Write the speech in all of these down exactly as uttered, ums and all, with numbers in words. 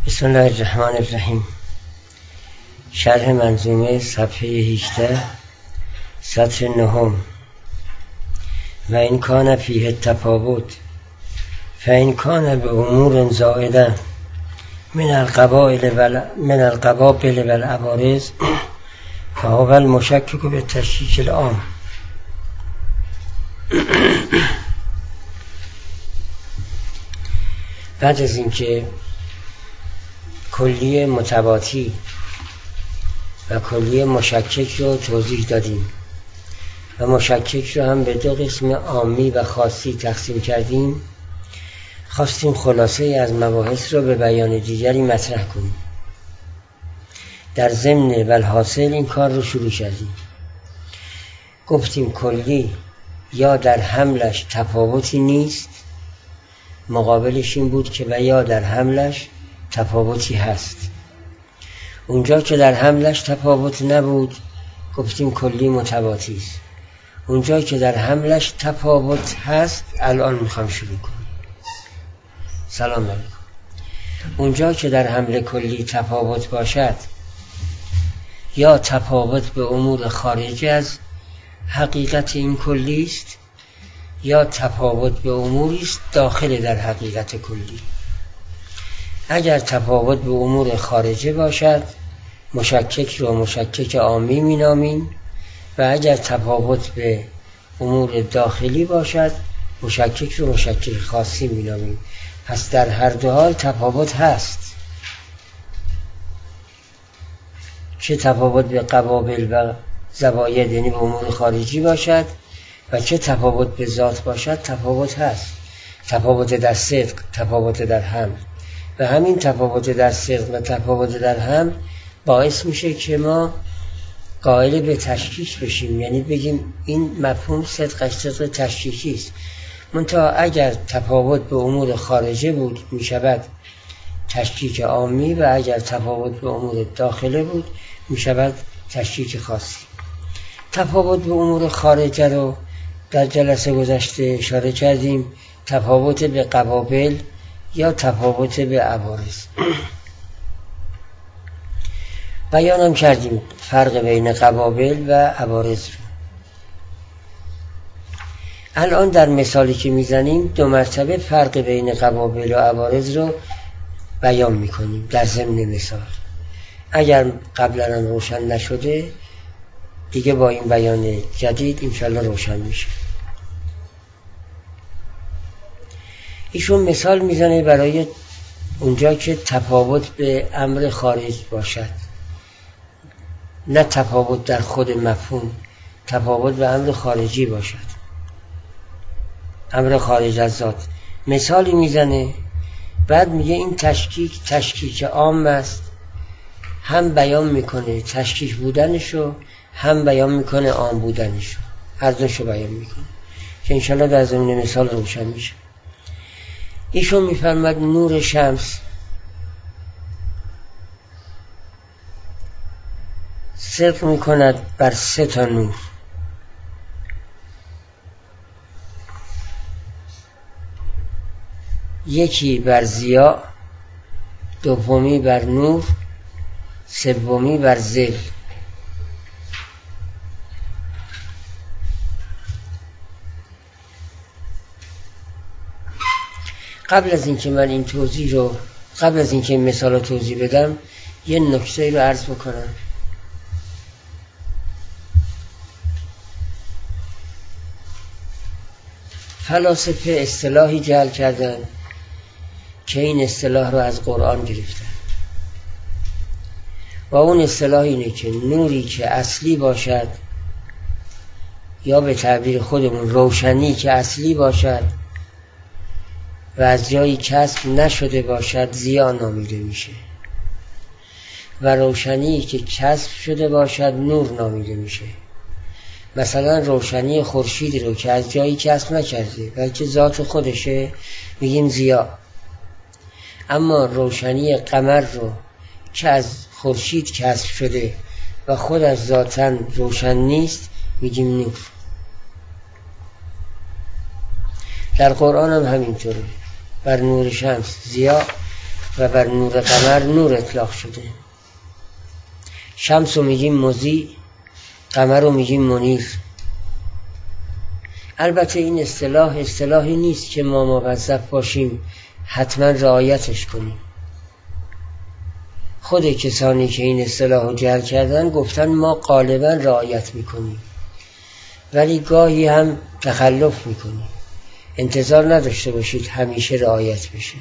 بسم الله الرحمن الرحیم. شرح منظومه صفحه هجده سطر نهم. و این کان فیه التفاوت فإن کان به امور زائده من القبائل و من القبائل و العوارض فهو المشکک به تشکیک العام. بعد از اینکه کلیه متواتی و کلیه مشکک رو توضیح دادیم و مشکک رو هم به دو قسم عامی و خاصی تقسیم کردیم، خواستیم خلاصه از مباحث رو به بیان دیگری مطرح کنیم. در ضمن و الحاصل این کار رو شروع کردیم. گفتیم کلی یا در حملش تفاوتی نیست، مقابلش این بود که و یا در حملش تفاوتی هست. اونجا که در حملش تفاوت نبود گفتیم کلی متواتی است. اونجا که در حملش تفاوت هست الان میخوام شروع کنیم. سلام علیکم. اونجا که در حمل کلی تفاوت باشد یا تفاوت به امور خارجی از حقیقت این کلی است یا تفاوت به اموری است داخل در حقیقت کلی. اگر تفاوت به امور خارجه باشد مشکک رو مشکک عامی می نامیم و اگر تفاوت به امور داخلی باشد مشکک رو مشکک خاصی می نامیم. پس در هر دو حال تفاوت هست، چه تفاوت به قبابل و زواید یعنی به امور خارجی باشد و چه تفاوت به ذات باشد تفاوت هست. تفاوت در صدق، تفاوت در حمل و همین تفاوت در صدق و تفاوت در حمل باعث میشه که ما قائل به تشکیک بشیم، یعنی بگیم این مفهوم صدقش صدق تشکیکی است. منتها اگر تفاوت به امور خارجه بود میشود تشکیک عامی و اگر تفاوت به امور داخله بود میشود تشکیک خاصی. تفاوت به امور خارجه رو در جلسه گذشته اشاره کردیم، تفاوت به قبابل یا تفاوت به عوارض. بیانم کردیم فرق بین قبابل و عوارض رو. الان در مثالی که میزنیم دو مرتبه فرق بین قبابل و عوارض رو بیان میکنیم در ضمن مثال. اگر قبلا هم روشن نشده دیگه با این بیان جدید انشالله روشن میشه. ایشون مثال میزنه برای اونجا که تفاوت به امر خارج باشد، نه تفاوت در خود مفهوم، تفاوت به امر خارجی باشد، امر خارج از ذات. مثالی میزنه بعد میگه این تشکیک تشکیک عام است، هم بیان میکنه تشکیک بودنشو هم بیان میکنه عام بودنشو، هر دوشو بیان میکنه که انشالله در ضمن مثال روشن میشه. ایشون میفرماد نور شمس صدق میکند بر سه تا نور. یکی بر ضیا، دومی بر نور، سومی بر ظل. قبل از اینکه من این توضیح رو قبل از اینکه این مثال رو توضیح بدم یه نکته رو عرض بکنم. فلاسفه اصطلاحی جعل کردن که این اصطلاح رو از قرآن گرفتن و اون اصطلاح اینه که نوری که اصلی باشد یا به تعبیر خودمون روشنی که اصلی باشد و از جایی کسب نشده باشد ضیا نامیده میشه و روشنی که کسب شده باشد نور نامیده میشه. مثلا روشنی خورشید رو که از جایی کسب نکرده بلکه ذات خودشه میگیم ضیا، اما روشنی قمر رو که از خورشید کسب شده و خود از ذاتن روشن نیست میگیم نور. در قرآن هم همینطوره، بر نور شمس ضیا و بر نور قمر نور اطلاق شده. شمس رو میگیم مضیء، قمر رو میگیم منیر. البته این اصطلاح اصطلاحی نیست که ما موظف باشیم حتما رعایتش کنیم. خود کسانی که این اصطلاح رو جعل کردن گفتن ما غالبا رعایت میکنیم، ولی گاهی هم تخلف میکنیم. انتظار نداشته باشید همیشه رعایت بشه.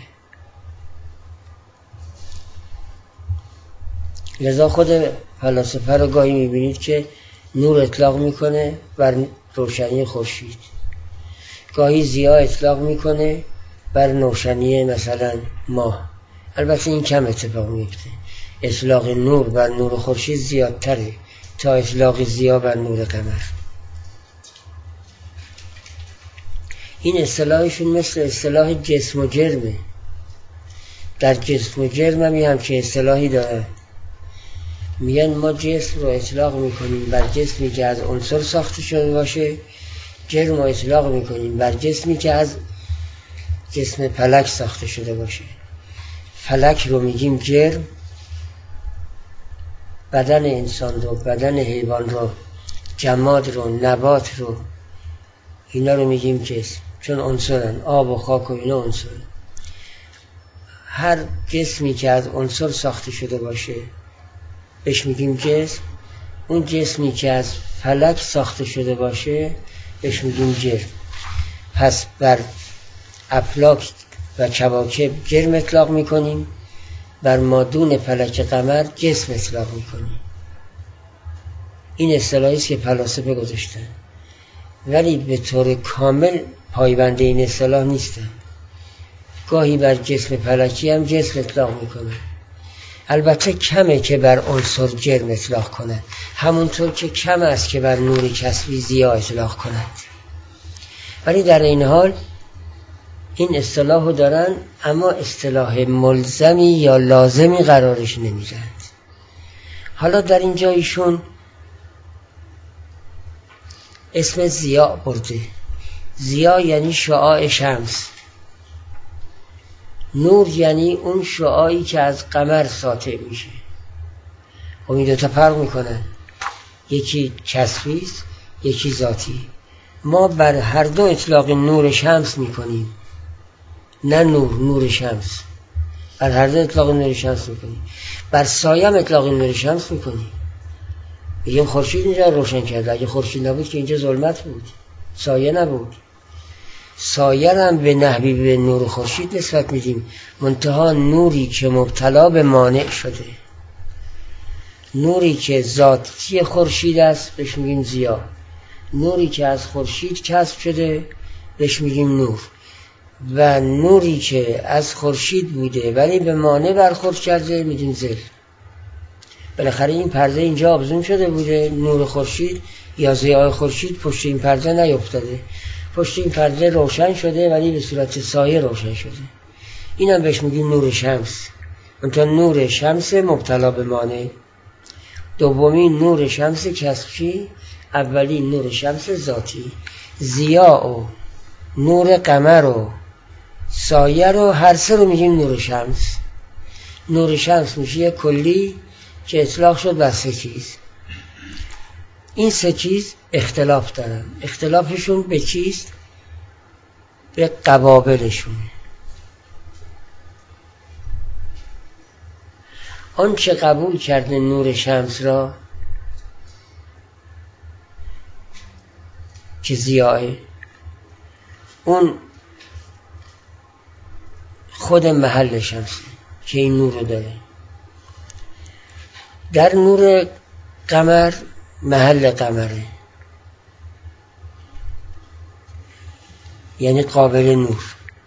لذا خود فلاسفه رو گاهی میبینید که نور اطلاق میکنه بر روشنی خورشید، گاهی ضیا اطلاق میکنه بر روشنی مثلا ماه. البته این کم اتفاق میفته. اطلاق نور بر نور خورشید زیادتره تا اطلاق ضیا بر نور قمر. این اصطلاحشون مثل اصطلاح جسم و جرمه. در جسم و جرم هم یه همچین اصطلاحی داره. میگن ما جسم رو اطلاق میکنیم بر جسمی که از عنصر ساخته شده باشه، جرم رو اطلاق میکنیم بر جسمی که از جسم فلک ساخته شده باشه. فلک رو میگیم جرم، بدن انسان رو، بدن حیوان رو، جماد رو، نبات رو، اینا رو میگیم جسم، چون عنصرن. آب و خاک و اینا عنصرن. هر جسمی که از عنصر ساخته شده باشه بهش میگیم جسم. اون جسمی که از فلک ساخته شده باشه بهش میگیم جرم. پس بر افلاک و کواکب جرم اطلاق میکنیم، بر مادون فلک قمر جسم اطلاق میکنیم. این اصطلاحی است که فلاسفه گذاشتن، ولی به طور کامل پایبند این اصطلاح نیستن. گاهی بر جسم فلکی هم جسم اطلاق میکنن. البته کمه که بر عنصر جرم اطلاق کنند، همونطور که کم است که بر نور کسبی ضیا اطلاق کنند. ولی در این حال این اصطلاح رو دارن، اما اصطلاح ملزمی یا لازمی قرارش نمیدند. حالا در اینجا ایشون اسم ضیا برده. ضیا یعنی شعاع شمس. نور یعنی اون شعاعی که از قمر ساطع میشه. و این دو تا فرق میکنن، یکی کسبی است یکی ذاتی. ما بر هر دو اطلاق نور شمس میکنیم، نه نور نور شمس. بر هر دو اطلاق نور شمس میکنیم. بر سایه هم اطلاق نور شمس میکنیم. بگیم خورشید اینجا روشن کرده، اگه خورشید نبود که اینجا ظلمت بود، سایه نبود. سایه هم به نحوی به نور خورشید نسبت میدیم، منتها نوری که مبتلا به مانع شده، نوری که ذاتی خورشید است بهش میگیم ضیا. نوری که از خورشید کسب شده بهش میگیم نور. و نوری که از خورشید بوده ولی به مانع برخورد کرده میگیم ظل. بالاخره این پرده اینجا آویزون شده بوده، نور خورشید یا ضیای خورشید پشت این پرده نیفتاده، پشت این پرده روشن شده ولی به صورت سایه روشن شده. اینم بهش میگیم نور شمس. منتها نور شمس مبتلا به مانع. دومین نور شمس کسبی، اولین نور شمس ذاتی. ضیا و نور قمر و سایه رو هر سه رو میگیم نور شمس. نور شمس میشه کلی که اطلاق شد بر سه چیز. این سه چیز اختلاف دارن. اختلافشون به چیست؟ به قوابلشونه. آن چه قبول کرده نور شمس را که ضیاه، اون خود محل شمس که این نور رو داره. در نور قمر محل قمره، یعنی قابل نور.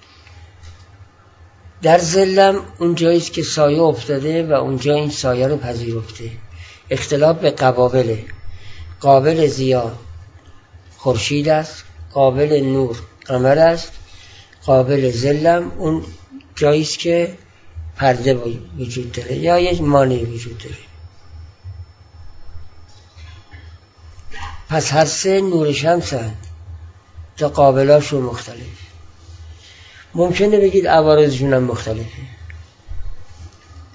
در ظلم اون جاییست که سایه افتاده و اونجا این سایه رو پذیرفته. اختلاف به قوابله. قابل ضیا خورشید است، قابل نور قمر است، قابل ظلم اون جاییست که پرده وجود داره یا یک مانع وجود داره. پس هر سه نور شمس هست، تا قابلاشون مختلف. ممکنه بگید عوارضشون هم مختلفه.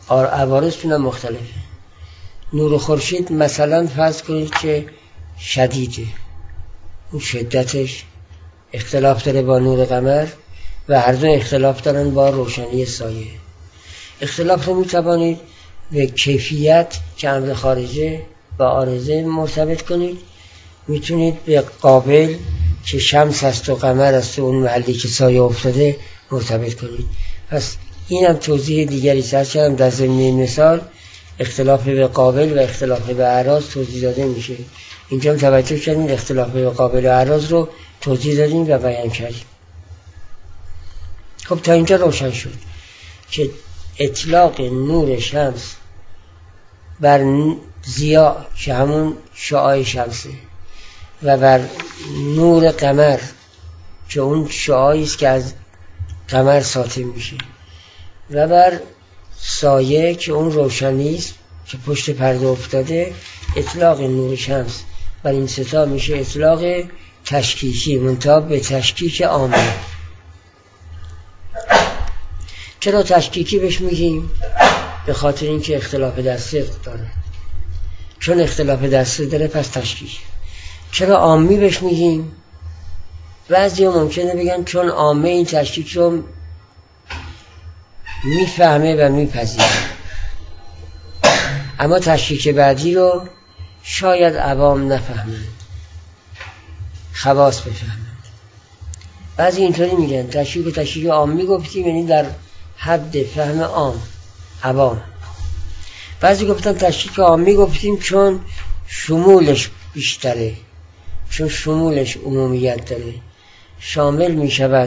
عوارضشون هم مختلفه. نور خورشید مثلا فرض کنید که شدیده، اون شدتش اختلاف داره با نور قمر و هر دو اختلاف دارن با روشنی سایه. اختلاف رو میتوانید به کیفیت که امر خارجه و عارضه مرتبط کنید، میتونید به قابل که شمس است و قمر است و اون محلی که سایه افتاده مرتبط کنید. پس این هم توضیح دیگری سر کردم. در ضمن مثال اختلاف به قابل و اختلاف به اعراض توضیح داده میشه. اینجا هم توجه کردید اختلاف به قابل و اعراض رو توضیح دادیم و بیان کردیم. خب تا اینجا روشن شد که اطلاق نور شمس بر ضیا که همون شعاع شمسه و بر نور قمر که اون شعاعی است که از قمر ساطع میشه و بر سایه که اون روشنی است که پشت پرده افتاده، اطلاق نور شمس بر این ستا میشه اطلاق تشکیکی، منتها به تشکیک عامه. چرا تشکیکی بهش میگیم؟ به خاطر اینکه اختلاف دسته داره، چون اختلاف دسته داره پس تشکیک. چرا عامی بهش میگیم؟ بعضی ها ممکنه بگن چون عامه این تشکیک رو میفهمه و میپذیره، اما تشکیک بعدی رو شاید عوام نفهمند، خواص بفهمند. بعضی اینطوری میگن تشکیک و تشکیک عامی گفتیم یعنی در حد فهم عام عوام. بعضی گفتن تشکیک عامی گفتیم چون شمولش بیشتره، چون شمولش عمومیت داره، شامل میشود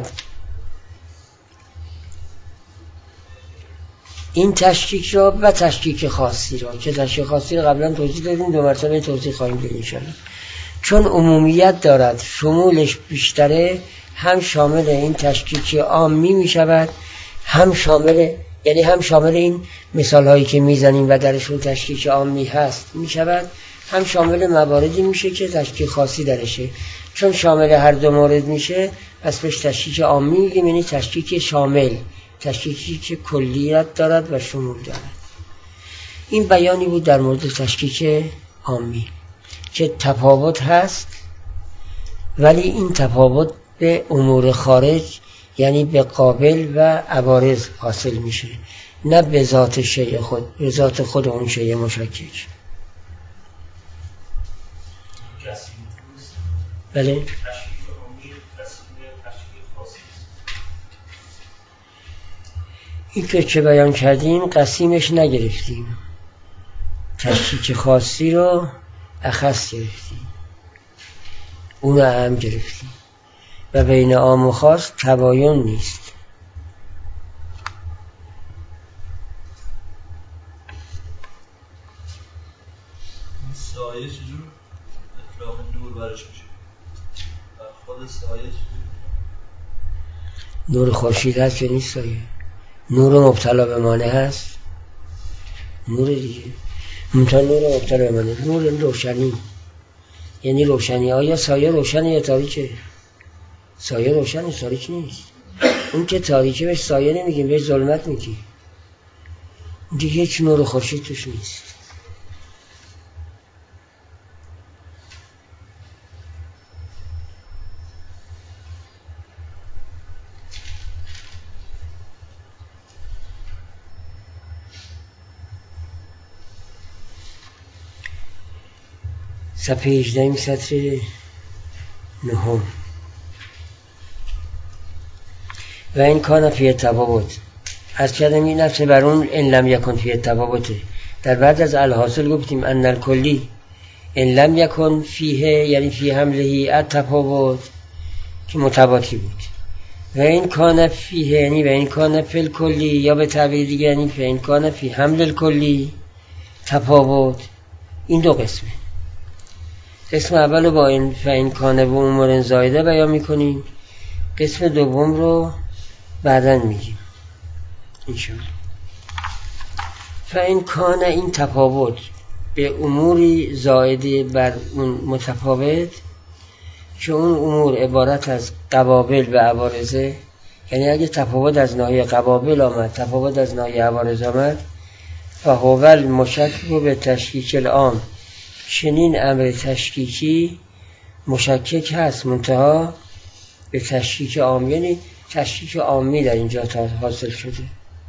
این تشکیک را و تشکیک خاصی را که تشکیک خاصی را قبلا توضیح دادیم، دو مرتبه توضیح خواهیم داد انشاءالله. چون عمومیت دارد، شمولش بیشتره، هم شامل این تشکیک عامی می شود، هم شامل یعنی هم شامل این مثال هایی که میزنیم و درشون تشکیک عامی هست می شود، هم شامل مواردی میشه که تشکیک خاصی درشه. چون شامل هر دو مورد میشه پس بهش تشکیک عامی میگیم، یعنی تشکیک شامل، تشکیکی که کلیت دارد و شمول دارد. این بیانی بود در مورد تشکیک عامی که تفاوت هست، ولی این تفاوت به امور خارج یعنی به قابل و عوارض حاصل میشه، نه به ذات شیء خود، به ذات خود اون شیء مشکک. بله این که چه بیان کردیم قسیمش نگرفتیم، تشکیک خاصی رو اخص گرفتیم، اون اهم گرفتیم و بین عام و خاص تباین نیست. سایه چجور اطلاق نور برش میشه؟ خود سایه چجور؟ نور خورشید هست که نیست سایه. نور مبتلا به مانع هست، نور دیگه منتها نور مبتلا به مانع، نور روشنی یعنی روشنی. آیا سایه روشنه یا تاریکه؟ سایه روشنه، تاریک نیست. اون که تاریکه بهش سایه نمیگیم، بهش ظلمت میگیم. دیگه هیچ نور خورشید توش نیست. صفحه هجده سطر نهم. و این کان فیه تفاوت از کردم این نفسه بر اون ان لم یکن فیه تفاوته. در بعد از الحاصل گفتیم ان الکلی ان لم یکن فیه یعنی فی حملهی التفاوت که متواتی بود، و این کان فیه یعنی و این کان فی الکلی، یا به تعبیر دیگه یعنی فی این کان فی حمل الکلی تفاوت. این دو قسمه. قسم اول رو با این فین کانه و امور زایده بیان میکنیم، قسم دوم رو بعداً میگیم انشاءالله. فین کانه این تفاوت به اموری زایده بر اون متفاوت که اون امور عبارت از قوابل و عوارضه، یعنی اگه تفاوت از ناحیه قوابل آمد، تفاوت از ناحیه عوارض آمد، فهو المشکک به تشکیک العام. چنین امر تشکیکی مشکک هست منتها به تشکیک عام، یعنی تشکیک عامی در اینجا حاصل شده،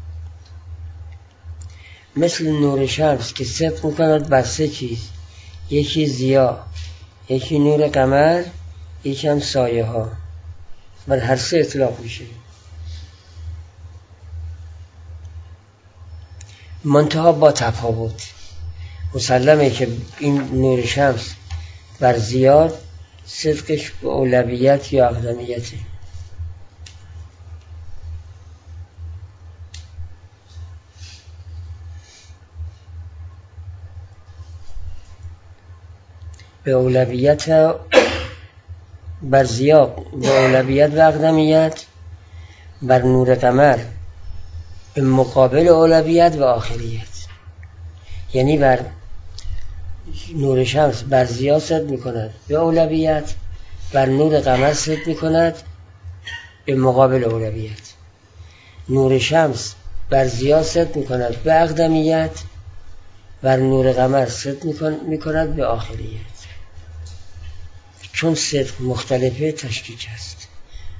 مثل نور شمس که صدق میکند بر سه چیز، یکی ضیا، یکی نور قمر، یکی هم سایه ها، بر هر سه اطلاق میشه. منتها با تفاوت. مسلمه که این نور شمس بر ضیا صدقش به اولویت یا اقدمیته. به اولویت بر ضیا به اولویت و اقدمیت، بر نور قمر به مقابل اولویت و آخریت. یعنی بر نور شمس بر ضیا صد می کند به اولویت، بر نور قمر صد می کند به مقابل اولویت. نور شمس بر ضیا صد می کند به اقدمیت، بر نور قمر صد می کند به آخریت. چون صدق مختلفه تشکیک است.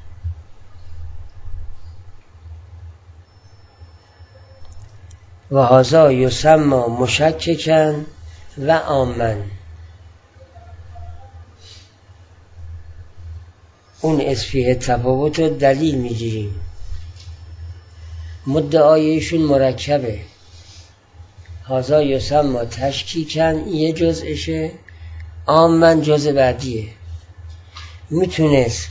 و هذا یسمى مشککا و عاما. اون از فیه تفاوت رو دلیل میگیریم. مدعایشون مرکبه. هذا یسمى تشکیکا یه جزءشه، عاما جزء بعدیه. میتونست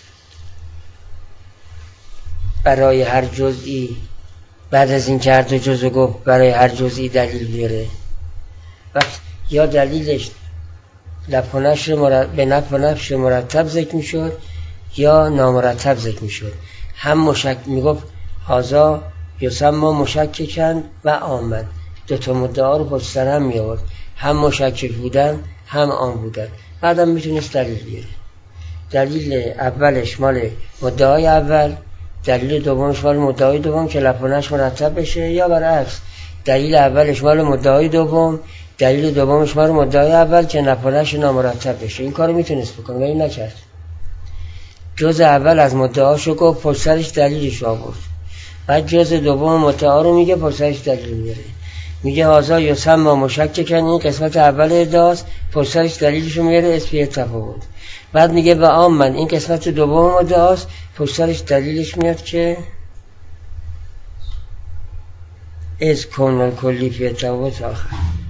برای هر جزئی بعد از این که هر دو جزء گفت برای هر جزئی دلیل بیاره. وقت یا دلیلش لف و نشر مرتب به نفع و نفش مرتب ذکر میشد یا نامرتب ذکر میشد. هم مشک میگفت هذا یسمى مشککا و عاما. دو تا مدعا رو پشت سر هم می آورد، هم مشکک بودن هم عام بودن. بعدم میتونست دلیل بیاره. دلیل اولش مال مدعای اول، دلیل دومش مال مدعای دوم که لف و نشر مرتب بشه، یا برعکس دلیل اولش مال مدعای دوم، دلیل دومش مال مدعای اول که لف و نشر نامرتب بشه. این کارو میتونست بکنه ولی نکرد. جزء اول از مدعاشو گفت، پشت سرش دلیلش آورد. بعد جزء دوم مدعا رو میگه، پشت سرش دلیل میاره. میگه هذا یسمى مشککا، این قسمت اول ادعاست، پشت سرش دلیلشو میاره، از فیه تفاوت. بعد میگه و عاما، این قسمت دوم ادعاست، پشت سرش دلیلش میاد که از کون کلی فیه تفاوت آخر.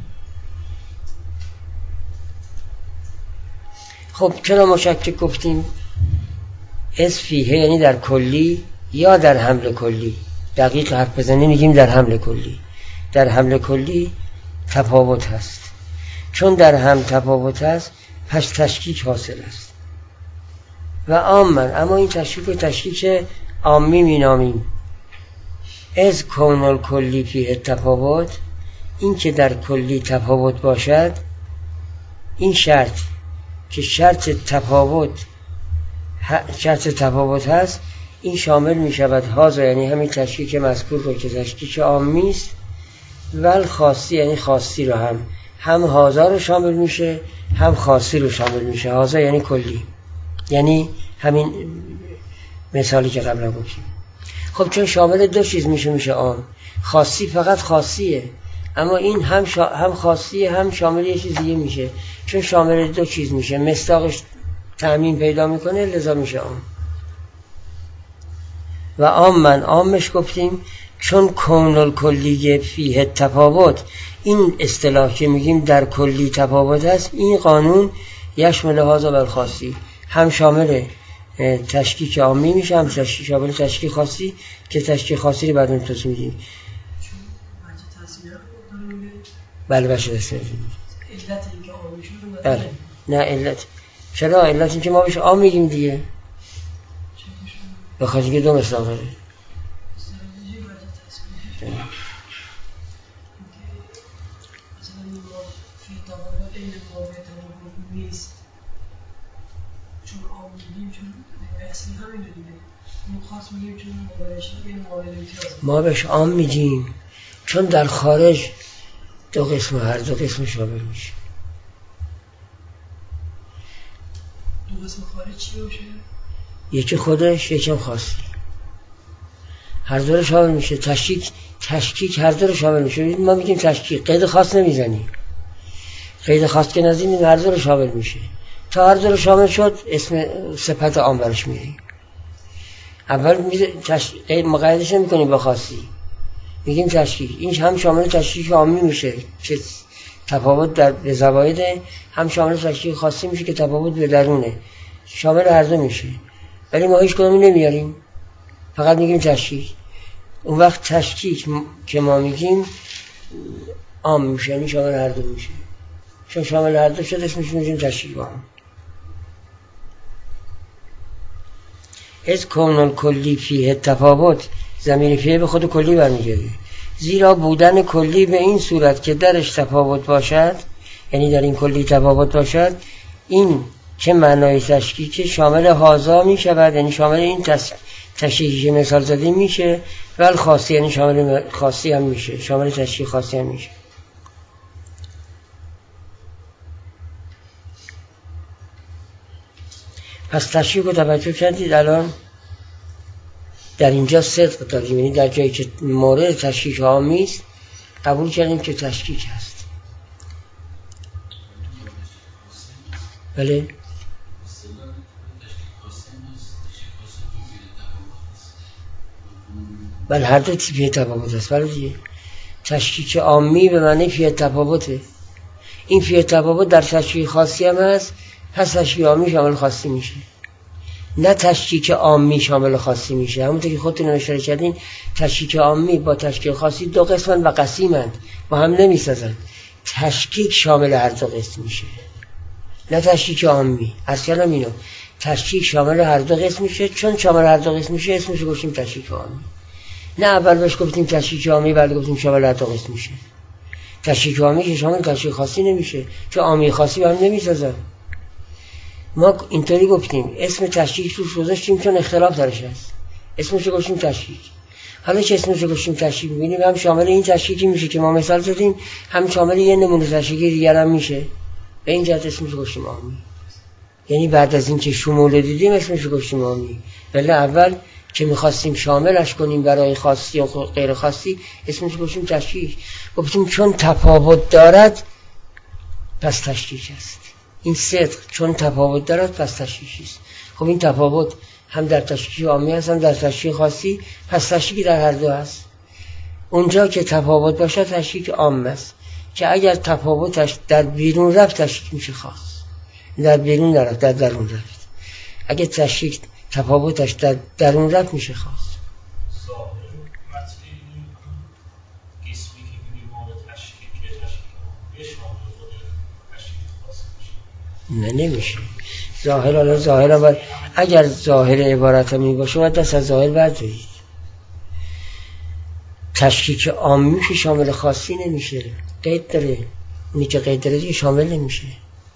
خب چرا مشکک گفتیم؟ از فیه یعنی در کلی یا در حمل کلی. دقیق حرف بزنیم میگیم در حمل کلی. در حمل کلی تفاوت هست. چون در هم تفاوت هست پس تشکیک حاصل است. و عاما، اما این تشکیک و تشکیک عامی می نامیم. از کون الکلی فیه تفاوت، این که در کلی تفاوت باشد، این شرط که شرط تفاوت شرط تفاوت هست، این شامل می شود هازا، یعنی همین تشکیک مذکور رو که تشکیک عامی است، ول خاصی یعنی خاصی رو هم هم هازا رو شامل میشه، هم خاصی رو شامل میشه. هازا یعنی کلی، یعنی همین مثالی که قبلا گفتیم. خب چون شامل دو چیز میشه میشه عام. خاصی فقط خاصیه، اما این هم شا... هم خاصیه هم شامل یه چیز دیگه میشه. چون شامل دو چیز میشه، مصداقش تعمیم پیدا میکنه، لذا میشه عام. و عاما، عامش گفتیم چون کون الکلی فیه تفاوت، این اصطلاح که میگیم در کلی تفاوت است، این قانون یشمل هذا بر خاصی، هم شامل تشکیک عامی میشه، هم تشکیک شامل تشکیک خاصی که تشکیک خاصی رو بعد توضیح میدیم. بله باشه دسته علت اینکه عامی شده. بله نه علت، چرا علت اینکه ما بهش عام میگیم دیگه، بخاطر اینکه دو مثال داره. ما بهش عام میگیم چون در خارج دو قسم، هر دو قسم شامل میشه. دو قسم خارج چی باشه؟ یکی خودش، یکی خاصی. هر دو رو شامل میشه. تشکیک تشکیک هر دو رو شامل میشه. ما میگیم تشکیک، قید خاص نمیزنیم. قید خاص که نزنیم هر دو رو شامل میشه. تا هر دو رو شامل شد اسم صفت عام برش میاریم. اول تش... مقایدش نمی کنیم با خاصی، میگیم تشکیک. این هم شامل تشکیک عامی میشه که تفاوت در زوایده، هم شامل تشکیک خاصی میشه که تفاوت به درونه. شامل هر دو میشه، ولی ما هیچ کدومی نمیاریم، فقط میگیم تشکیک. اون وقت تشکیک که ما میگیم عام میشه، یعنی شامل هر دو میشه. چون شامل هر دو شد اسمش میگیم تشکیک عام. از کون کلی فیه تفاوت، ضمیر فیه به خود کلی برمیگرده. زیرا بودن کلی به این صورت که درش تفاوت باشد، یعنی در این کلی تفاوت باشد، این که معنای تشکیک شامل هازا می شود، یعنی شامل این تشکیکی که مثال زدیم میشه، ول خاصی یعنی شامل خاصی هم میشه، شامل تشکیک خاصی هم میشه. پس تشکیک رو توجه کردید. الان در اینجا صدق داریم، یعنی در جایی که مورد تشکیک عامی است قبول کردیم که تشکیک هست. بله بله هر دو فی تفاوت است. بله دیگه تشکیک عامی به معنی فی تفاوته. این فی تفاوت در تشکیک خاصی هم هست، پس تشکیک عامی شامل خاصی میشه، نه تشکیک عامی شامل خاصی میشه. همونطور که خودتون اشاره کردین تشکیک عامی با تشکیک خاصی دو قسمن و قسیمند، با هم نمیسازن. تشکیک شامل هر دو قسم میشه، نه تشکیک عامی. اصلا اینو تشکیک شامل هر دو قسم میشه، چون شامل هر دو قسم میشه اسمش گفتیم تشکیک عامی. نه اول بهش گفتیم تشکیک عامی بعد گفتیم شامل هر دو قسم میشه. تشکیک عامی که شامل تشکیک خاصی نمیشه، چون عامی خاصی با هم نمیسازن. ما اینطوری گفتیم اسم تشکیک رو گذاشتیم چون اختلاف درش هست، اسمش رو گفتیم تشکیک. حالا که اسمش رو گفتیم تشکیک می‌بینیم هم شامل این تشکیکی میشه که ما مثال زدیم، هم شامل یه نمونه تشکیکی دیگر هم میشه. به این جهت اسمش رو گفتیم عامی. یعنی بعد از این که شمول دیدیم اسمش رو گفتیم عامی، ولی اول که می‌خواستیم شاملش کنیم برای خاصی و غیر خاصی اسمش رو گفتیم تشکیک. گفتیم چون تفاوت دارد پس تشکیک است. این صدق چون تفاوت دارد پس تشکیکی است. خب این تفاوت هم در تشکیک عامی هست هم در تشکیک خاصی، پس تشکیکی در هر دو هست. اونجا که تفاوت باشه تشکیک عام است، که اگر تفاوتش در بیرون رفت تشکیک میشه خاص، در بیرون نرفت در درون رفت. اگر تشکیک تفاوتش در درون رفت میشه خاص. نه نمیشه. ظاهر الان ظاهر باید، اگر ظاهر عبارت می باشه باید دست از ظاهر بردارید. تشکیک عامی که شامل خاصی نمیشه، قید داره. اونی که قید داره دیگه شامل نمیشه.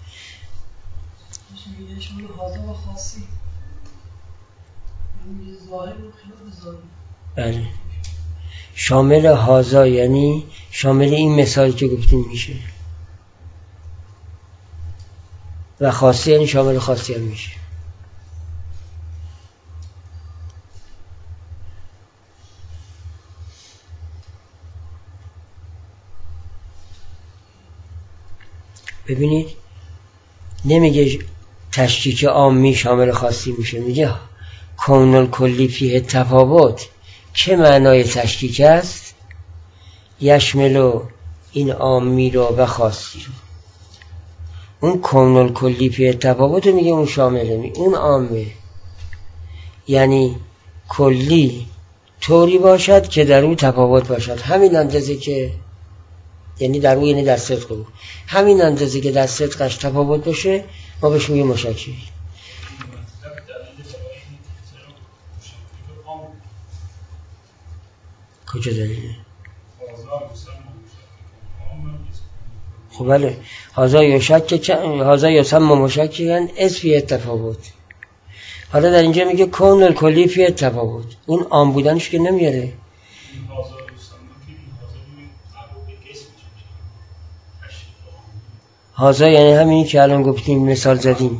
شامل حاضر و خاصی ظاهر و خلاف ظاهر. بله شامل حاضر یعنی شامل این مثالی که گفتیم میشه، و خاصی یعنی شامل خاصی هم میشه. ببینید نمیگه تشکیک عامی شامل خاصی میشه، میگه کون الکلی فیه تفاوت چه معنای تشکیک است، یشملو این عامی رو و خاصی رو. اون کون الکلی فیه تفاوت میگه اون شامله، می اون عامه، یعنی کلی طوری باشد که در اون تفاوت باشد. همین اندازه که یعنی در اون، یعنی در صدق بود، همین اندازه که در صدقش تفاوت باشه ما بهش میگیم مشکل. کجا دلیله؟ خب بله هازا یشک هازا یسم مشکل از فی تفاوت. حالا در اینجا میگه کون الکلی فی تفاوت، اون عام بودنش که نمیاره. هازا یعنی همینی که الان گفتیم مثال زدیم.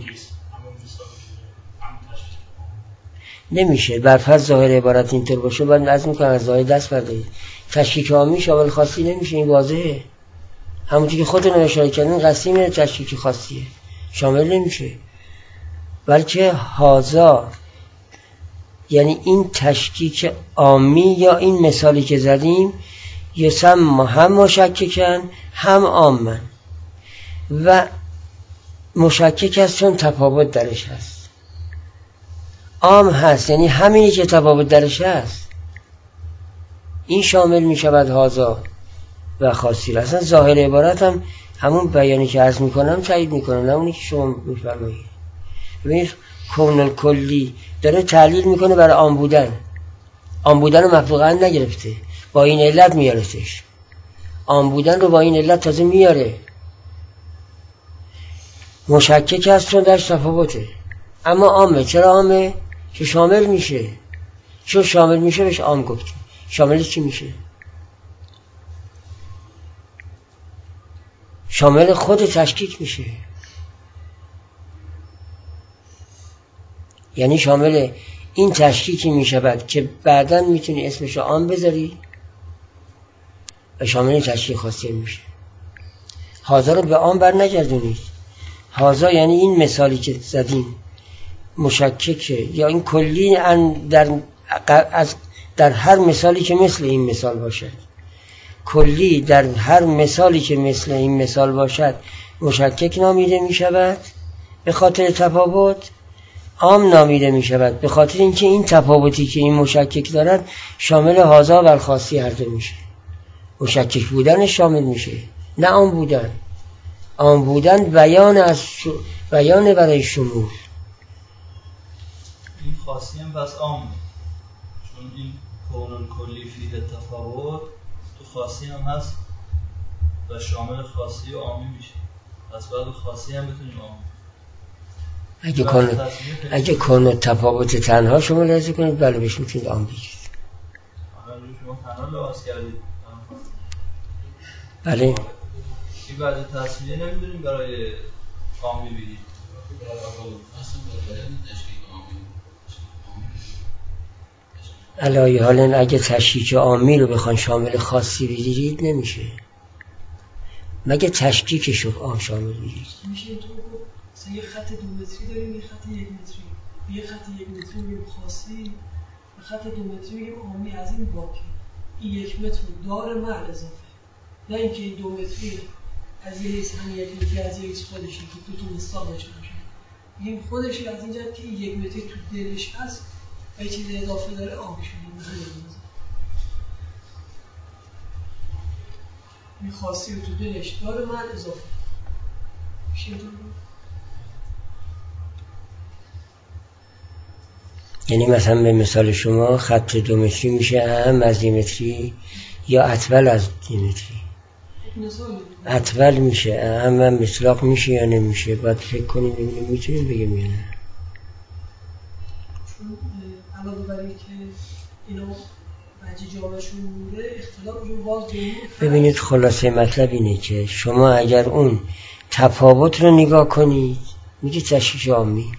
نمیشه بر فرض ظاهر عبارت اینطور باشه باید از میکنم از ظاهر دست بردارید. تشکیک عامی شامل خاصی نمیشه، این واضحه. همونطور که خودتون اشاره کردین قسیم تشکیک خاصیه، شامل نمیشه. بلکه هازا یعنی این تشکیک عامی یا این مثالی که زدیم یسم هم مشککن هم عامن و مشکک هست چون تفاوت درش هست، عام هست یعنی همینی که تفاوت درش هست، این شامل می شود هازا و خاصی را. اصلا ظاهر عبارت هم همون بیانی که عرض می کنم تایید می کنم، نه اونی که شما می فرمایید. ببینید کون الکلی داره تعلیل میکنه برای عام بودن. عام بودن رو مفروغا نگرفته، با این علت میارتش. عام بودن رو با این علت تازه میاره. مشکک هست چون درش تفاوته، اما عامه. چرا عامه؟ که شامل میشه. چون شامل میشه بهش عام گفتیم. شامل چی میشه؟ شامل خود تشکیک میشه، یعنی شامل این تشکیکی میشود که بعداً میتونی اسمشو عام بذاری و شامل تشکیک خاصی میشه. هازا رو به عام بر نگردونید. هازا یعنی این مثالی که زدیم مشککه یا این کلی در از در هر مثالی که مثل این مثال باشد، کلی در هر مثالی که مثل این مثال باشد مشکک نامیده می شود به خاطر تفاوت، عام نامیده می شود به خاطر اینکه این تفاوتی که این مشکک دارد شامل هازا و الخاصی هر دو میشه. مشکک بودن شامل میشه، نه عام بودن. عام بودن بیان از ش... بیان برای شمول. این خاصی هم بس عام، چون این کون کلی فیه تفاوت تو خاصی هم هست و شامل خاصی و عامی میشه. پس باید خاصی هم بتونیم عام. اگه کن اگه کن تفاوت تنها شما لحظه کنید بله بهش میتونید عام بگید. حالا شما تنها لحاظ کردید. بله. این بعد تصمیه نمیدونیم برای عامی بگید. علایه حال اگه تشکیک عامی رو بخوان شامل خاصی بگیرید نمیشه، مگه تشکیکش رو عام شامل بگیرید. میشه تو مثلا یه خط دو متری داریم، یه خط یک متری، یه خط یک متری میگیم خاصی، یه خط دو متری میگیم عامی. از این باقی این یک متر داره مع اضافه، نه اینکه این دو متری از یه حیث هم یک متری از یه حیث خودشه که دو تا مثال داشته باشه. این خودشه از این جهت که این یک متری تو دلش هست و یه چیز اضافه داره عام شده. این خاصی رو تو دلش داره مع اضافه میشه. یعنی مثلا به مثال شما خط دو متری میشه اهم از دی متری یا اطول از دی متری؟ اطول میشه اهم و مطلق میشه یا نمیشه؟ باید فکر کنیم ببینیم میتونیم بگیم یا نه. چون علاوه بر اینکه اینا وجه جامعشون مونده اختلافشون باز دونیم. ببینید خلاصه مطلب اینه که شما اگر اون تفاوت رو نگاه کنید میگه تشکیک عامی.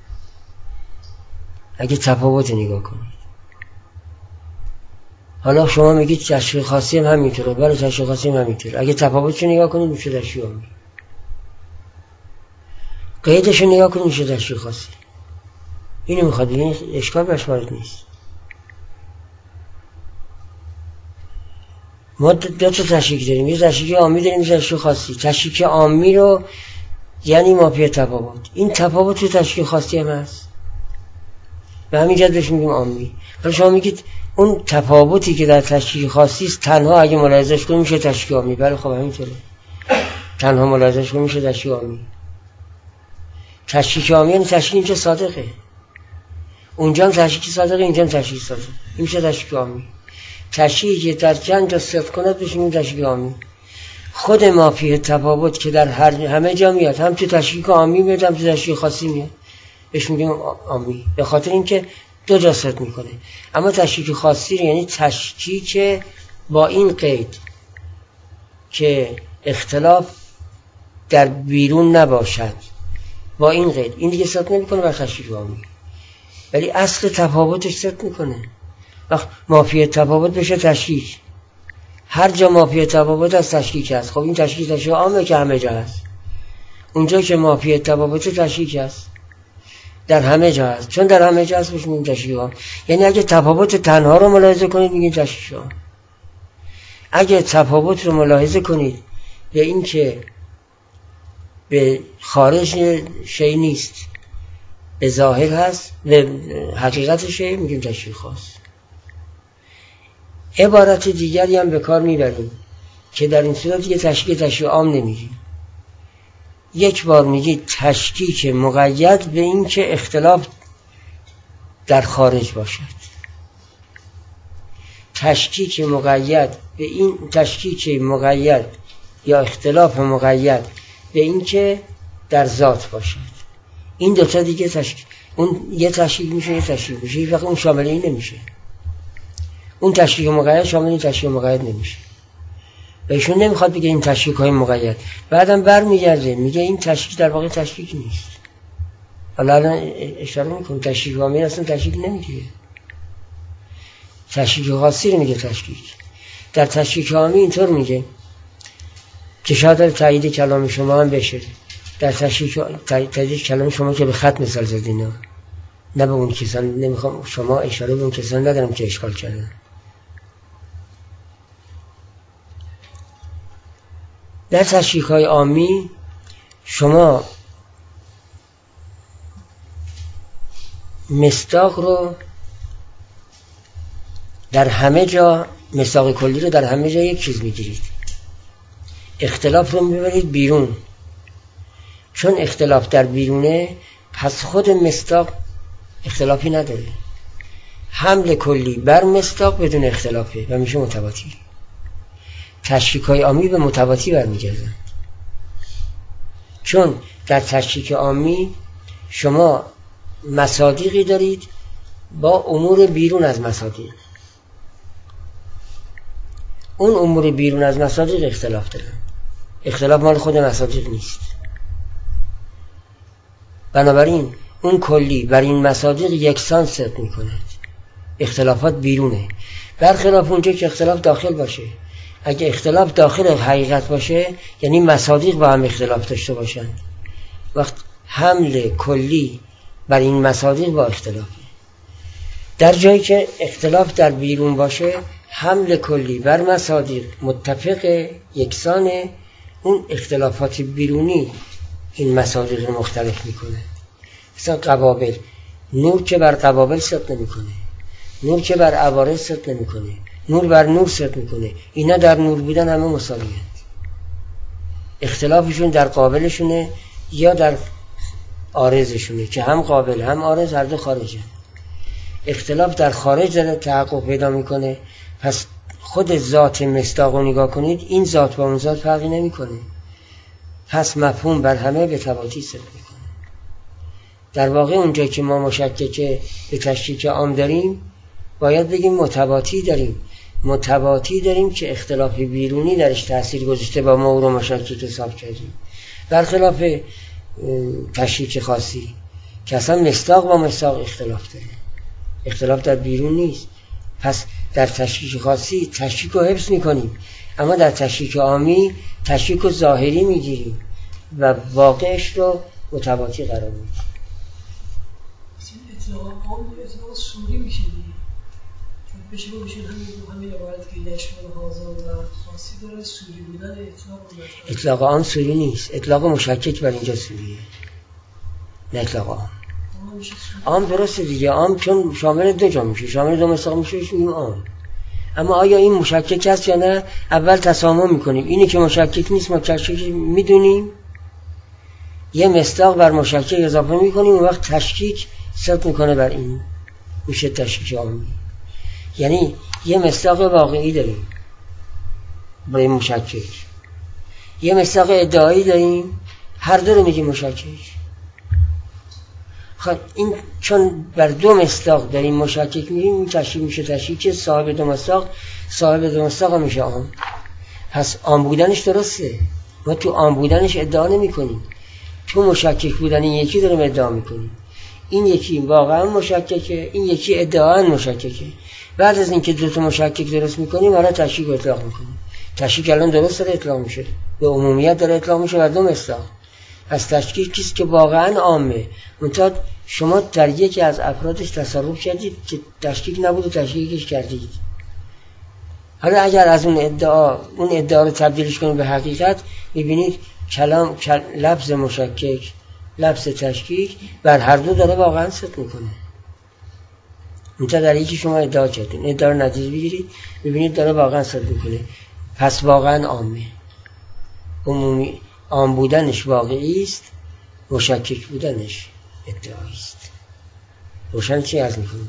اگه تفاوت نگاه کنید، حالا شما میگید تشکیک خاصی هم همینطوره، برای تشکیک خاصی هم همینطوره. اگه تفاوتش رو نگاه کنید میشه تشکیک عامی، قیدش رو نگاه کنید میشه تشکیک خاصی. اینو میخواد ببینید، اشکال بهش وارد نیست. ما دو تا تشکیک داریم، یه تشکیک عامی داریم یه تشکیک خاصی. تشکیک عامی رو یعنی مافی تفاوت، این تفاوت تو تشکیک خاصی هم هست، به همین جد بهش میگیم عامی. ولی شما میگید اون تفاوتی که در تشکیک خاصی است تنها اگه ملاحظه‌اش کنیم میشه تشکیک عامی. بله خب همینطوره، تنها ملاحظه‌اش کنیم میشه تشکیک عامی. تشکیک عامی یعنی تشکیک اینجا صادقه، اونجا هم تشکیک صادقه، اینجا هم تشکیک صادقه، این میشه تشکیک عامی. تشکیکی که در چند جا صدق کند بهش میگیم تشکیک عامی. خود مافی تفاوت که در هر همه جا میاد، هم تو تشکیک عامی میاد هم تو تشکیک خاصی میاد، بهش میگیم عامی، به خاطر اینکه دو جا صدق میکنه. اما تشکیک خاصی یعنی تشکیک با این قید که اختلاف در بیرون نباشد با این قید، این دیگه صدق نمیکنه بر تشکیک عامی، ولی اصل تفاوتش صدق میکنه. وقت مافی تفاوت بشه تشکیک، هر جا مافی تفاوت از تشکیک هست. خب این تشکیک تشکیک عامه که همه جا هست، اونجا که مافی تفاوت تشکیک هست در همه جا هست، چون در همه جا هست بهش میگیم تشکیک عام. یعنی اگه تفاوت تنها رو ملاحظه کنید میگیم تشکیک عام، اگه تفاوت رو ملاحظه کنید به این که به خارج شی نیست، به ظاهر هست، به حقیقت شی، میگیم تشکیک خاص. عبارت دیگری هم به کار میبریم که در این صورت یه تشکیک تشکیک عام نمیگیم. یک بار میگی تشکیک مقید به این که اختلاف در خارج باشد، تشکیک مقید به این تشکیک مقید یا اختلاف مقید به این که در ذات باشد. این دوتا دیگه تشکیک، اون یه تشکیک میشه یه تشکیک میشه، هیچ وقت اون شامل این نمیشه. اون تشکیک مقید شامل این تشکیک مقید نمیشه. و ایشون نمیخواد بگه این تشکیک های مقید، بعدم برمیگرده میگه این تشکیک در واقع تشکیک نیست. حالا الان اشاره میکنم تشکیک عامی اصلا تشکیک نمیگه، تشکیک خاصی رو میگه تشکیک. در تشکیک عامی اینطور میگه که شاید در تایید کلام شما هم بشه، در تشکیک تایید کلام شما که به خط مثال زدین، نه به اون کسان، نمیخوام شما اشاره به اون کسان ندارم که اشکال کردن. در تشکیک های عامی شما مصداق رو در همه جا، مصداق کلی رو در همه جا یک چیز میگیرید، اختلاف رو میبرید بیرون. چون اختلاف در بیرونه پس خود مصداق اختلافی نداره، حمل کلی بر مصداق بدون اختلافه و میشه متواتی. تشکیک های عامی به متواتی برمیگردن، چون در تشکیک عامی شما مصادیقی دارید با امور بیرون از مصادیق، اون امور بیرون از مصادیق اختلاف دارن، اختلاف مال خود مصادیق نیست. بنابراین اون کلی بر این مصادیق یکسان صدق میکند، اختلافات بیرونه، برخلاف اونجا که اختلاف داخل باشه. اگه اختلاف داخل حقیقت باشه یعنی مصادیق با هم اختلاف داشته باشن، وقت حمل کلی بر این مصادیق با اختلافه. در جایی که اختلاف در بیرون باشه حمل کلی بر مصادیق متفق یکسانه، اون اختلافات بیرونی این مصادیق رو مختلف میکنه. مثلا قبابل، نور که بر قبابل صدق نمیکنه، نور که بر عوارض صدق نمیکنه، نور بر نور صدق میکنه. اینا در نور بودن همه مساویه، اختلافشون در قابلشونه یا در عارضشونه که هم قابل هم عارض هر دو خارجه. اختلاف در خارج داره تحقق پیدا میکنه. پس خود ذات مصداق رو نگاه کنید، این ذات با اون ذات فرقی نمیکنه، پس مفهوم بر همه به تواتی صدق میکنه. در واقع اونجا که ما مشکک به تشکیک عام داریم باید بگیم متواتی داریم، متواتی داریم که اختلاف بیرونی درش تأثیر گذاشته با ما او رو مشکک حساب کردیم، برخلاف تشکیک خاصی که اصلا مصداق با مصداق اختلاف داره، اختلاف در بیرون نیست. پس در تشکیک خاصی تشکیک رو حفظ میکنیم، اما در تشکیک عامی تشکیک رو ظاهری میگیریم و واقعش رو متواتی قرار میدیم. اطلاق عام اطلاق سوری میشه دیگه، چون پیش رو میشه همین همین عبارت که یشمل حاضر و خاصی داره، سوری بودن اطلاق رو اطلاق عام سوری نیست، اطلاق مشکک بر اینجا سوریه، نه اطلاق عام. عام درسته دیگه، عام چون شامل دو جا میشه، شامل دو مصداق میشه میگیم عام. اما آیا این مشکک است یا نه؟ اول تسامح میکنیم، اینی که مشکک نیست مشکک میدونیم، یه مصداق بر مشکک اضافه میکنیم، اون وقت تشکیک صدق میکنه بر این، میشه تشکیک عامی. یعنی یه مصداق واقعی داریم برای مشکک، یه مصداق ادعایی داریم، هر دو رو میگیم مشکک. خب این چون بر دو مصداق داریم مشکک میگیم، این تشکیک میشه تشکیک صاحب دو مصداق، صاحب دو مصداق میشه عام. پس عام بودنش درسته، ما تو عام بودنش ادعا نمی کنیم، تو مشکک بودن این یکی داریم ادعا می کنیم. این یکی واقعا مشککه، این یکی ادعا مشککه. بعد از اینکه دو تا مشکک درست میکنیم حالا تشکیک اطلاق میکنیم. تشکیک الان درست داره اطلاق میشه، به عمومیت داره اطلاق میشه و دو مصداق. از تشکیک چیزی که واقعا عامه، منتها شما در یکی از افرادش تصرف کردید که تشکیک نبود و تشکیکش کردید. حالا اگر از اون ادعا اون ادعا رو تبدیلش کنید به حقیقت، میبینید کلام کل... لفظ مشکک، لفظ تشکیک بر هر دو داره واقعا صدق میکنه. منتها در یکی شما ادعا کردین، ادعا رو نتیجه بگیرید، میبینید داره واقعا صدق میکنه. پس واقعا عامه، عمومی، عام بودنش واقعی است، مشکک بودنش ادعایی است. روشن چی عرض میکنید؟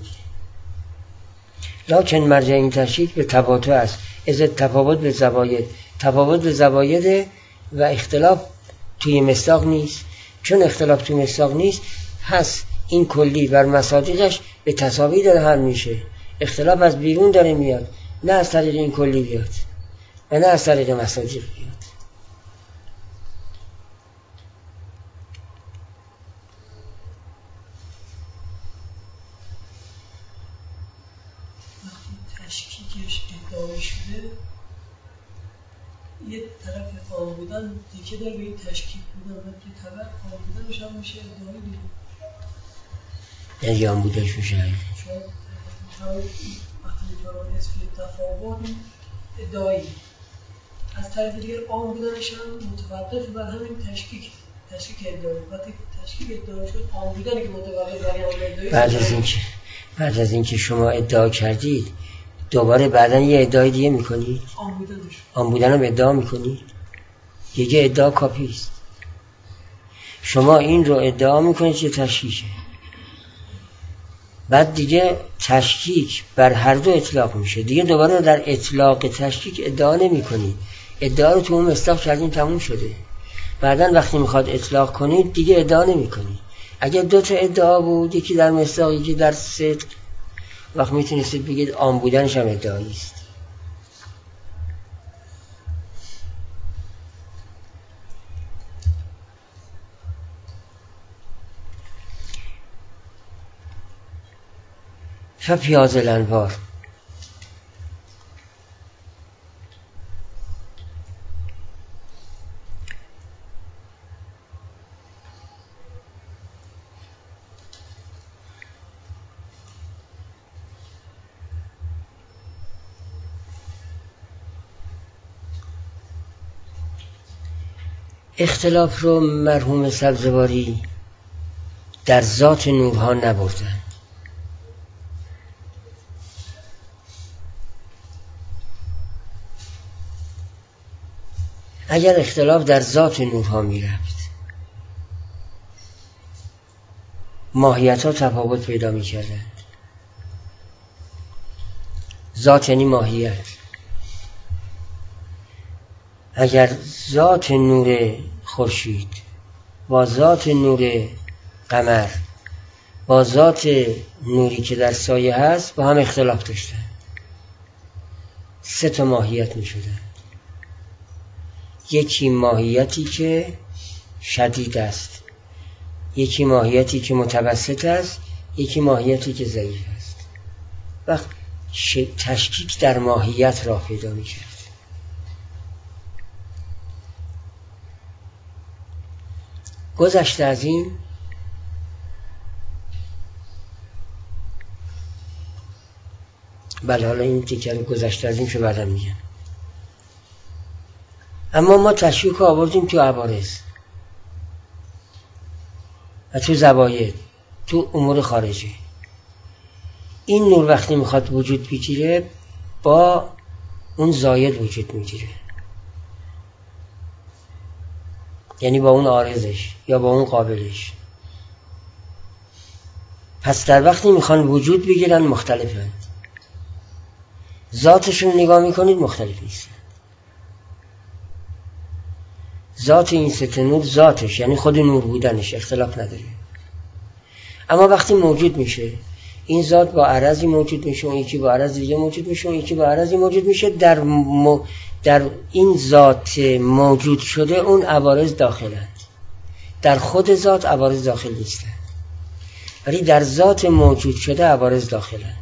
لکن مرجع این تشکیک به تباطؤ است، از تفاوت به زواید، تفاوت به زواید و اختلاف توی مصداق نیست. چون اختلاف توی مصداق نیست، هست این کلی بر مصادیقش به تساوی داره حل میشه. اختلاف از بیرون داره میاد، نه از طریق این کلی بیاد و نه از طریق مصادیق بیاد. تشکیکش ادعایی شده، یه طرف عام بودن دیگه داره به این تشکیک بودن و که طرف عام بودنش هم میشه ادعایی دیگه. یعنی عام بودنش میشه شاید همون وقتی میتونم نسبی تفاوت ادعایی، از طرف دیگر عام بودنش هم متوقف بر همین تشکیک تشکیک ادعایی. وقتی تشکیک ادعایی شد، عام بودنی که متوقف بر همین ادعایی. بعد از اینکه بعد از اینکه شما ادعا کردید، دوباره بعدن یه ادعای دیگه میکنید، عام بودنش عام بودنم ادعا میکنید، دیگه ادعا کاپی است. شما این رو ادعا میکنید که تشکیکه، بعد دیگه تشکیک بر هر دو اطلاق میشه، دیگه دوباره در اطلاق تشکیک ادعا نمیکنید. ادعا رو تو اون مصداق کردین تموم شده. بعدن وقتی میخواد اطلاق کنید دیگه ادعا نمیکنید. اگر دو تا ادعا بود، یکی در مصداق یکی در صدق، وقت میتونستید بگید عام بودنش هم ادعایی است. فپیاز الانوار، اختلاف رو مرحوم سبزواری در ذات نورها نبردن. اگر اختلاف در ذات نورها می رفت، ماهیت ها تفاوت پیدا می کردند. ذات یعنی ماهیت. اگر ذات نور خورشید با ذات نور قمر با ذات نوری که در سایه هست با هم اختلاف داشتن، سه تا ماهیت می شدن. یکی ماهیتی که شدید است، یکی ماهیتی که متوسط است، یکی ماهیتی که ضعیف است. وقت تشکیک در ماهیت را پیدا می کرد. گذشته از این، بله حالا این تیکه رو گذشته از این شو بعدم میگم. اما ما تشکیک رو آوردیم تو عوارض و تو زواید، تو امور خارجی. این نور وقتی میخواد وجود بگیره با اون زاید وجود میگیره، یعنی با اون عارضش یا با اون قابلش. پس در وقتی میخوان وجود بگیرن مختلفند، ذاتشون نگاه میکنید مختلف نیستن. ذات این سه نور، ذاتش یعنی خود نور بودنش اختلاف نداره. اما وقتی موجود میشه، این ذات با عرضی موجود میشه، اون یکی با عرض دیگه موجود میشه، اون یکی با عرضی موجود میشه. در م... در این ذات موجود شده اون عوارض داخلند، در خود ذات عوارض داخل نیستند، ولی در ذات موجود شده عوارض داخلند.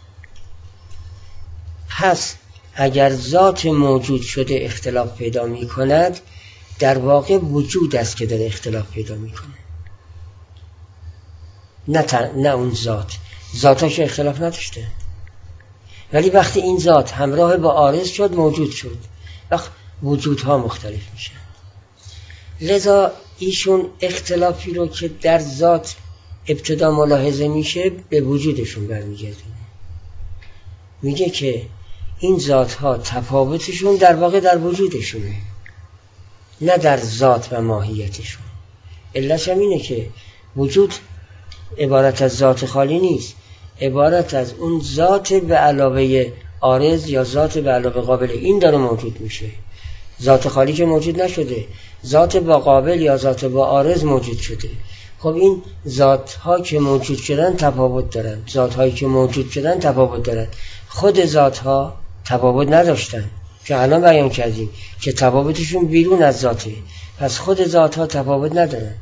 پس اگر ذات موجود شده اختلاف پیدا می کند، در واقع وجود است که داره اختلاف پیدا می کنه، نه, تن... نه اون ذات. ذاتش اختلاف نداشته، ولی وقتی این ذات همراه با عارض شد موجود شد، وقت وجودها مختلف میشن. لذا ایشون اختلافی رو که در ذات ابتدا ملاحظه میشه به وجودشون برمیگردونه. میگه که این ذاتها تفاوتشون در واقع در وجودشونه، نه در ذات و ماهیتشون. علتش هم اینه که وجود عبارت از ذات خالی نیست، عبارت از اون ذات به علاوه عارض یا ذات به علاوه قابل، این داره موجود میشه. ذات خالی که موجود نشده، ذات با قابل یا ذات با عارض موجود شده. خب این ذات ها که موجود شدن تفاوت دارن، ذات هایی که موجود شدن تفاوت دارن. خود ذات ها تفاوت نداشتن که الان بیان کردیم که تفاوتشون بیرون از ذاته. پس خود ذات ها تفاوت ندارن،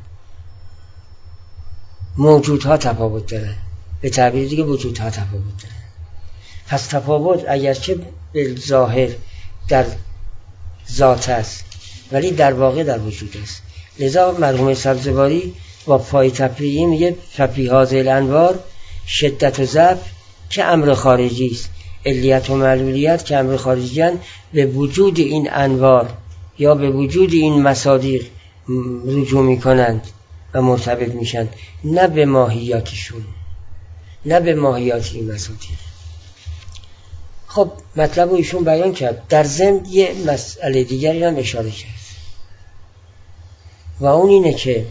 موجودها تفاوت دارن، به تعبیر دیگه وجودها تفاوت دارن. پس تفاوت اگرچه به ظاهر در ذات است ولی در واقع در وجود است. لذا مرحوم سبزواری با پای تفریعی میگه ففی هذه الانوار شدت و ضعف که امر خارجی است، علیت و معلولیت که امر خارجی است. به وجود این انوار یا به وجود این مصادیق رجوع میکنند و مرتبط میشن، نه به ماهیاتشون، نه به ماهیات این مصادیق. خب مطلب رو ایشون بیان کرد. در ضمن یه مسئله دیگری هم اشاره کرد و اون اینه که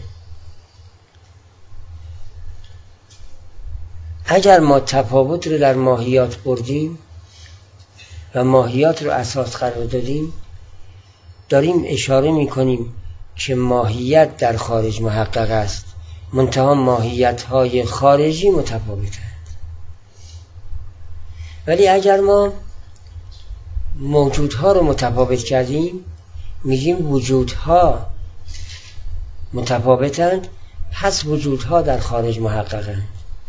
اگر ما تفاوت رو در ماهیات بردیم و ماهیات رو اساس قرار دادیم، داریم اشاره میکنیم که ماهیت در خارج محقق است، منتها ماهیت های خارجی متفاوتند. ولی اگر ما موجودها رو متفاوت کردیم، میگیم وجودها متفاوتند، پس وجودها در خارج محققند،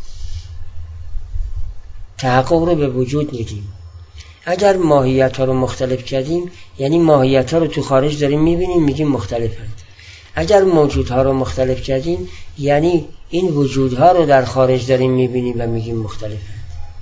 تحقق رو به وجود میدیم. اگر ماهیت ها رو مختلف کردیم، یعنی ماهیت ها رو تو خارج داریم میبینیم، میگیم مختلفند. اگر موجودها رو مختلف کردیم، یعنی این وجودها رو در خارج داریم میبینیم و میگیم مختلفند.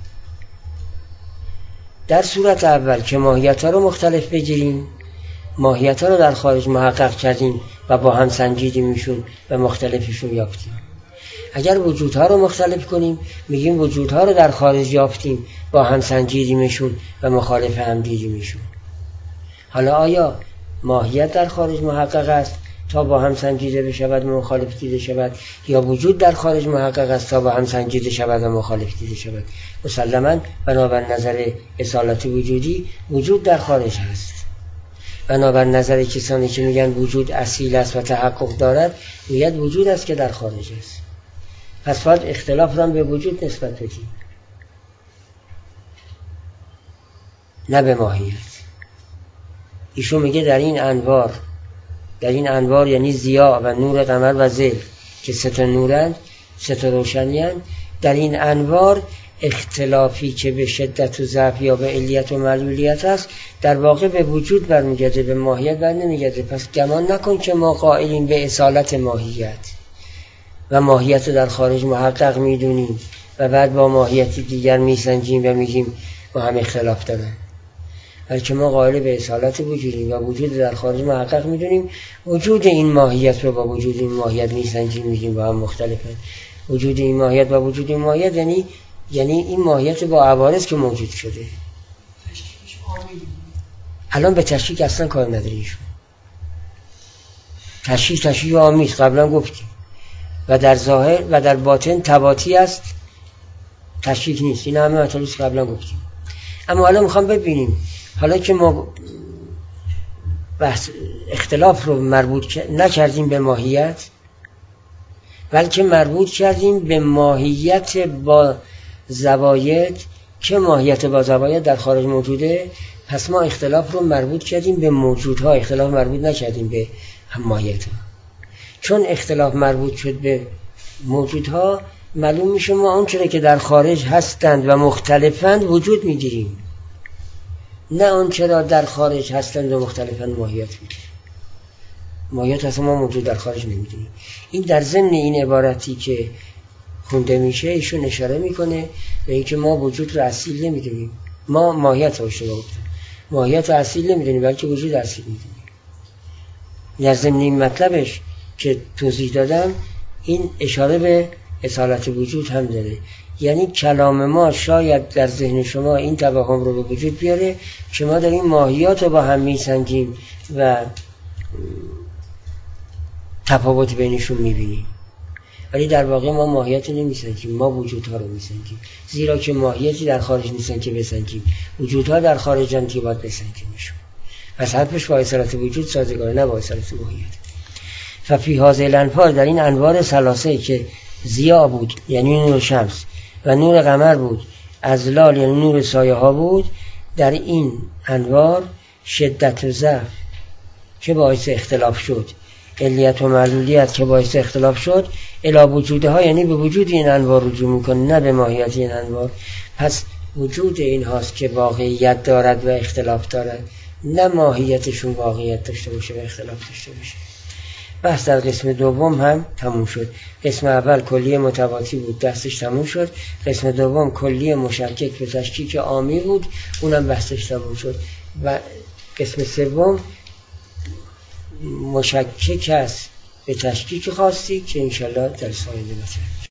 در صورت اول که ماهیت ها رو مختلف بگیریم، ماهیت ها رو در خارج محقق کردیم و با هم سنجیدیمشون و مختلفشون یافتیم. اگر وجودها رو مختلف کنیم، میگیم وجودها رو در خارج یافتیم، با هم سنجیدیمشون و مخالف هم دیدیمشون. حالا آیا ماهیت در خارج محقق است تا با هم سنجیده بشود و مخالف دیده شود، یا وجود در خارج محقق است تا با هم سنجیده شود و مخالف دیده شود؟ مسلماً بنابر نظر اصالت وجودی وجود در خارج است. بنابر نظر کسانی که میگن وجود اصیل است و تحقق دارد، میگن وجود است که در خارج است. پس باید اختلاف را به وجود نسبت بدیم، نه به ماهیت. ایشون میگه در این انوار، در این انوار یعنی ضیا و نور قمر و ظل که سه تا نورند، سه تا روشنی‌اند، در این انوار اختلافی که به شدت و ضعف یا به علیت و معلولیت است، در واقع به وجود برمیگرده، به ماهیت بر نمیگرده. پس گمان نکن که ما قائلیم به اصالت ماهیت و ماهیت رو در خارج محقق میدونیم و بعد با ماهیت دیگر میسنجیم و میگیم با هم اختلاف دارن. بلکه ما قائل به اصالت وجودیم و وجود در خارج محقق میدونیم، وجود این ماهیت رو با وجود این ماهیت میسنجیم، میگیم با هم مختلفن. وجود این ماهیت با وجود این ماهیت یعنی یعنی این ماهیت با عوارض که موجود شده. الان به تشکیک اصلا کار نداره ایشون. تشکیک تشکیک عامی است، قبلا گفتیم، و در ظاهر و در باطن تباطی است، تشکیک نیست. این همه مطالبی که قبلا گفتیم. اما حالا میخوام ببینیم، حالا که ما بحث اختلاف رو مربوط نکردیم به ماهیت، بلکه مربوط کردیم به ماهیت با زواید که ماهیت با زواید در خارج موجوده، پس ما اختلاف رو مربوط کردیم به موجودها، اختلاف مربوط نکردیم به ماهیت ها. چون اختلاف مربوط شد به موجودها، معلوم میشه ما اون چرا که در خارج هستند و مختلفند وجود میگیریم، نه اون چرا در خارج هستند و مختلفند ماهیت میگیریم. ماهیت اصلا ما موجود در خارج نمیدونیم. این در ضمن این عبارتی که خونده میشه ایشون اشاره میکنه به اینکه ما وجود رو اصیل نمیدونیم. ما ماهیت رو اشتباه گفتم، ماهیت رو اصیل نمیدونیم بلکه وجود اصیل میدونیم. در ضمن این مطلبش که توضیح دادم این اشاره به اصالت وجود هم داره. یعنی کلام ما شاید در ذهن شما این توهم رو به وجود بیاره که ما داریم ماهیات رو با هم میسنجیم و تفاوت بینشون میبینیم، ولی در واقع ما ماهیت رو نمیسنجیم، ما وجودها رو میسنجیم. زیرا که ماهیتی در خارج نیستن که بسنجیم، وجودها در خارجن که باید بسنجیمشون. پس حرفش با اصالت وجود سازگاره، نه با اصالت ماهیت. ففی هذه الانوار، در این انوار ثلاثه که ضیا بود یعنی نور شمس و نور قمر بود، ازلال یعنی نور سایه ها بود، در این انوار شدت و ضعف که باعث اختلاف شد، علیت و معلولیت که باعث اختلاف شد، الی وجوده ها یعنی به وجود این انوار رجوع میکنه، نه به ماهیت این انوار. پس وجود این هاست که واقعیت دارد و اختلاف دارد، نه ماهیتشون واقعیت داشته باشه و اختلاف داشته باشه. بحث در قسم دوم هم تموم شد. قسم اول کلی متواتی بود، دستش تموم شد. قسم دوم کلی مشکک به تشکیک عامی بود، اونم بحثش تموم شد. و قسم سوم مشکک است به تشکیک خاصی که انشالله در سایه بسید.